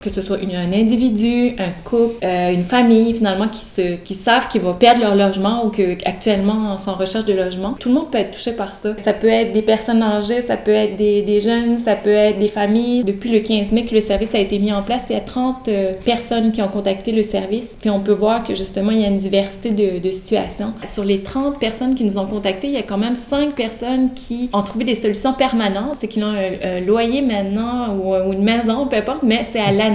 que ce soit un individu, un couple, une famille finalement qui savent qu'ils vont perdre leur logement ou qu'actuellement sont en recherche de logement. Tout le monde peut être touché par ça. Ça peut être des personnes âgées, ça peut être des jeunes, ça peut être des familles. Depuis le 15 mai que le service a été mis en place, il y a 30 personnes qui ont contacté le service. Puis on peut voir que justement, il y a une diversité de situations. Sur les 30 personnes qui nous ont contactés, il y a quand même 5 personnes qui ont trouvé des solutions permanentes. C'est qu'ils ont un loyer maintenant ou une maison, peu importe, mais c'est à l'année.